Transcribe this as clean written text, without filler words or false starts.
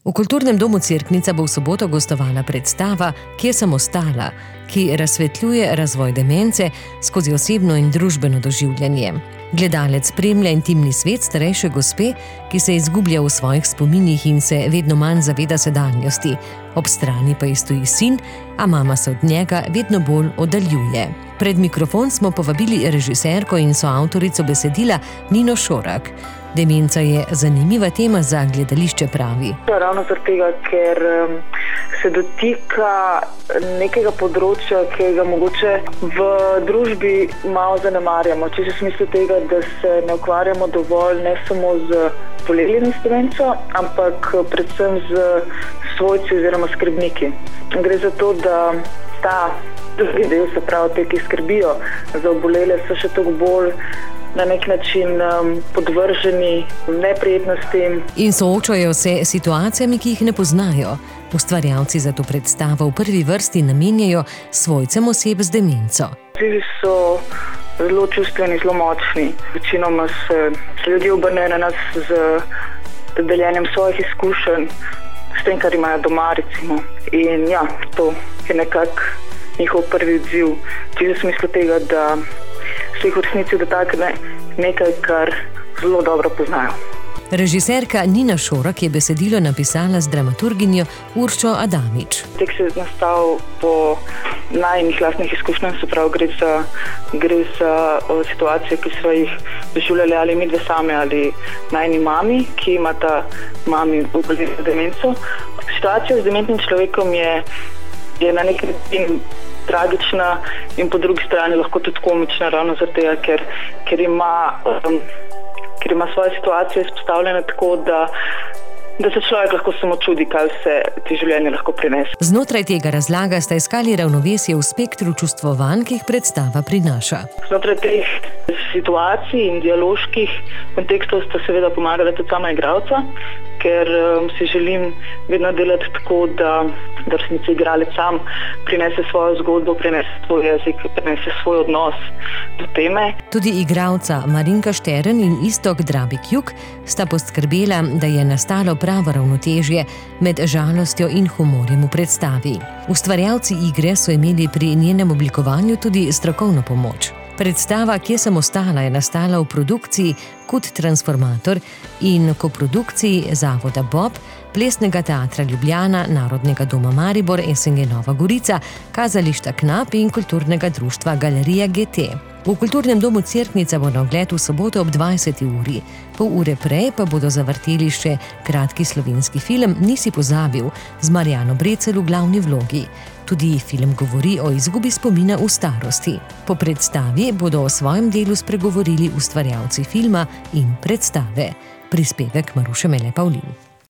V Kulturnem domu Cerknica bo v soboto gostovala predstava Kje sem ostala, ki razsvetljuje razvoj demence skozi osebno in družbeno doživljanje. Gledalec spremlja intimni svet starejše gospe, ki se izgublja v svojih spominih in se vedno manj zaveda sedanjosti. Ob strani pa ji stoji sin, a mama se od njega vedno bolj oddaljuje. Pred mikrofon smo povabili režiserko in soavtorico besedila Nino Šorak. Demenca je zanimiva tema za gledališče, pravi. Ravno zaradi tega, ker se dotika nekega področja, ki ga mogoče v družbi malo zanemarjamo. Če se smisli tega, da se ne ukvarjamo dovolj ne samo z bolelimi s demenco, ampak predvsem z svojci oziroma skrbniki. Gre za to, da ta drugi del, se pravi te, ki skrbijo za obolele, so še toliko bolj na nek način podvrženi neprijetnostim. In soočajo se s situacijami, ki jih ne poznajo. Ustvarjalci za to predstavo v prvi vrsti namenjajo svojcem oseb z demenco. Odzivi so zelo čustveni, zelo močni. Večinoma se ljudje obrnejo na nas z deljenjem svojih izkušenj, s tem, kar imajo doma, recimo. In ja, to je nekako njihov prvi odziv. Če v smislu tega, da se jih v resnici dotakne nekaj, kar zelo dobro poznajo. Režiserka Nina Šorak je besedilo napisala z dramaturginjo Uršo Adamič. Tekst je nastal po najinih lastnih izkušnjah, se pravi, gre za situacije, ki so jih doživljali ali mi dve same ali najini mami, ki imata mami obolelo demenco. Situacija z dementnim človekom je na nek način tragična in po drugi strani lahko tudi komična, ravno zaradi tega, ker ima svoje situacije izpostavljene tako, da se človek lahko samo čudi, kaj vse ti življenje lahko prinese. Znotraj tega razlaga sta iskali ravnovesje v spektru čustvovanj, ki jih predstava prinaša. Znotraj teh situacij in dialoških kontekstov sta seveda pomagala tudi sama igralca, ker si želim vedno delati tako, da resnici igralec sam prinese svojo zgodbo, prinese svoj jezik, prinese svoj odnos do teme. Tudi igralca Marinka Štern in Iztok Drabik-Juk sta poskrbela, da je nastalo pravo ravnotežje med žalostjo in humorjem v predstavi. Ustvarjalci igre so imeli pri njenem oblikovanju tudi strokovno pomoč. Predstava Kje sem ostala je nastala v produkciji Kut Transformator in koprodukciji Zavoda Bob, Plesnega teatra Ljubljana, Narodnega doma Maribor, SNG Nova Gorica, Kazališča Knap in Kulturnega društva Galerija GT. V Kulturnem domu Cerknica bo na ogled v soboto ob 20. uri. Pol ure prej pa bodo zavrteli še kratki slovenski film Nisi pozabil z Marjano Brecelj v glavni vlogi. Tudi film govori o izgubi spomina v starosti. Po predstavi bodo o svojem delu spregovorili ustvarjalci filma in predstave. Prispevek Maruše Mele Pavlin.